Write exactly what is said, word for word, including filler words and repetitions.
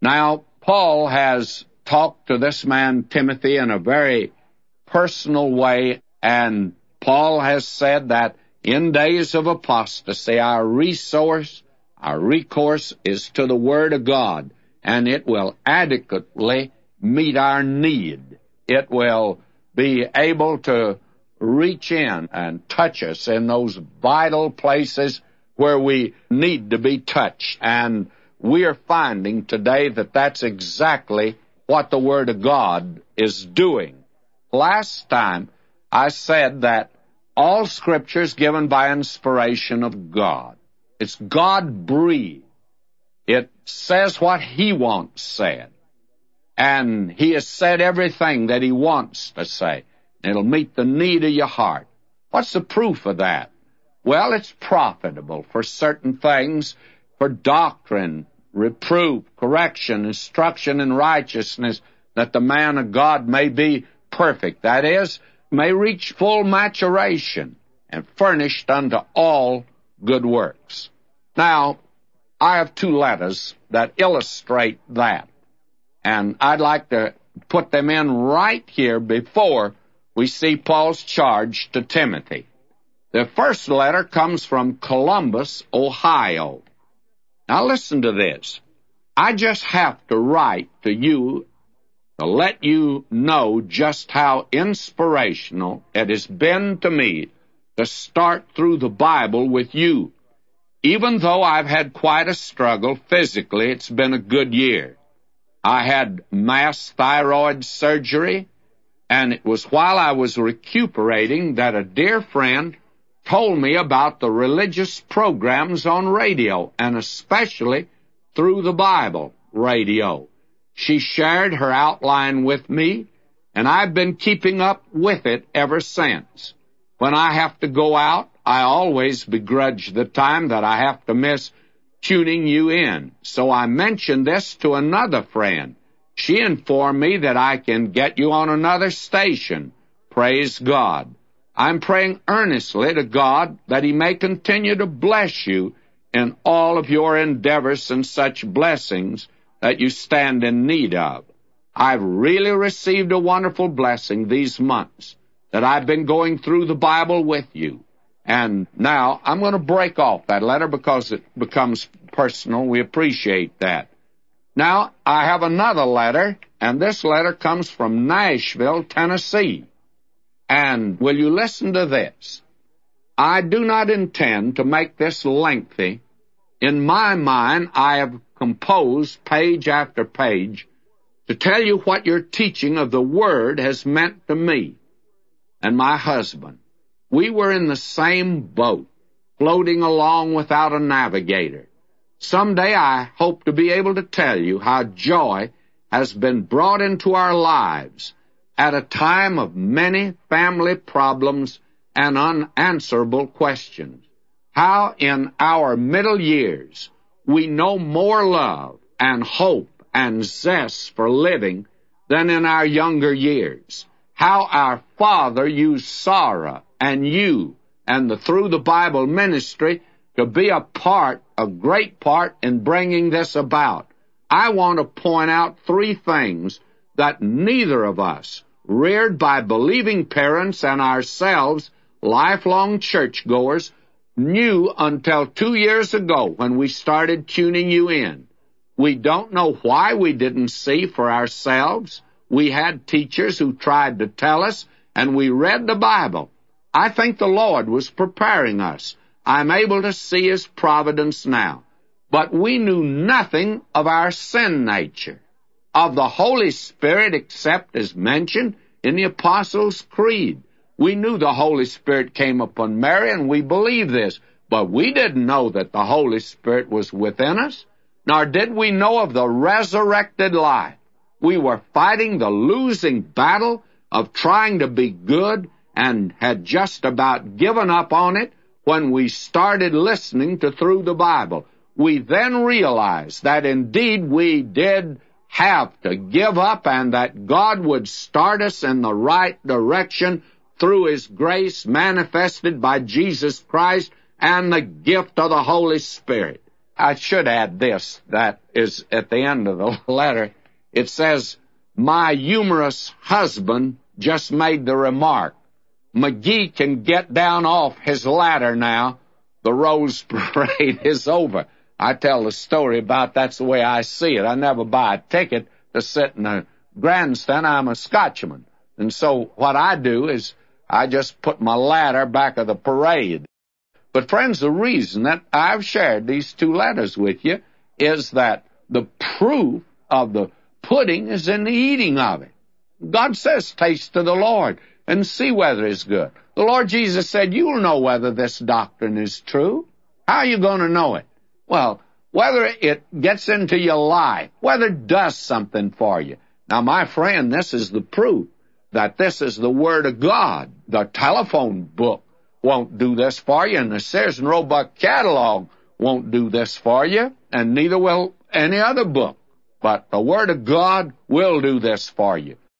Now, Paul has talked to this man Timothy in a very personal way, and Paul has said that in days of apostasy, our resource, our recourse is to the Word of God, and it will adequately meet our need. It will be able to reach in and touch us in those vital places where we need to be touched. And we are finding today that that's exactly what the Word of God is doing. Last time I said that all Scripture is given by inspiration of God. It's God-breathed. It says what He wants said. And He has said everything that He wants to say. It'll meet the need of your heart. What's the proof of that? Well, it's profitable for certain things, for doctrine, reproof, correction, instruction in righteousness, that the man of God may be perfect. That is, may reach full maturation and furnished unto all good works. Now, I have two letters that illustrate that, and I'd like to put them in right here before we see Paul's charge to Timothy. The first letter comes from Columbus, Ohio. Now listen to this. I just have to write to you to let you know just how inspirational it has been to me to start through the Bible with you. Even though I've had quite a struggle physically, it's been a good year. I had mass thyroid surgery, and it was while I was recuperating that a dear friend told me about the religious programs on radio, and especially through the Bible radio. She shared her outline with me, and I've been keeping up with it ever since. When I have to go out, I always begrudge the time that I have to miss tuning you in. So I mentioned this to another friend. She informed me that I can get you on another station. Praise God. I'm praying earnestly to God that He may continue to bless you in all of your endeavors and such blessings that you stand in need of. I've really received a wonderful blessing these months that I've been going through the Bible with you. And now I'm going to break off that letter because it becomes personal. We appreciate that. Now, I have another letter, and this letter comes from Nashville, Tennessee. And will you listen to this? I do not intend to make this lengthy. In my mind, I have composed page after page to tell you what your teaching of the Word has meant to me and my husband. We were in the same boat, floating along without a navigator. Someday I hope to be able to tell you how joy has been brought into our lives at a time of many family problems and unanswerable questions. How in our middle years we know more love and hope and zest for living than in our younger years. How our Father used Sarah and you and the Through the Bible ministry to be a part, a great part in bringing this about. I want to point out three things that neither of us, reared by believing parents and ourselves, lifelong churchgoers, knew until two years ago when we started tuning you in. We don't know why we didn't see for ourselves. We had teachers who tried to tell us, and we read the Bible. I think the Lord was preparing us. I'm able to see His providence now. But we knew nothing of our sin nature, of the Holy Spirit, except as mentioned in the Apostles' Creed. We knew the Holy Spirit came upon Mary, and we believe this, but we didn't know that the Holy Spirit was within us, nor did we know of the resurrected life. We were fighting the losing battle of trying to be good and had just about given up on it when we started listening to Through the Bible. We then realized that indeed we did have to give up and that God would start us in the right direction through His grace manifested by Jesus Christ and the gift of the Holy Spirit. I should add this, that is at the end of the letter. It says, my humorous husband just made the remark, McGee can get down off his ladder now. The Rose Parade is over. I tell the story about that's the way I see it. I never buy a ticket to sit in a grandstand. I'm a Scotchman. And so what I do is I just put my ladder back of the parade. But friends, the reason that I've shared these two letters with you is that the proof of the pudding is in the eating of it. God says, taste to the Lord and see whether it's good. The Lord Jesus said, you'll know whether this doctrine is true. How are you going to know it? Well, whether it gets into your life, whether it does something for you. Now, my friend, this is the proof that this is the Word of God. The telephone book won't do this for you, and the Sears and Roebuck catalog won't do this for you, and neither will any other book. But the Word of God will do this for you.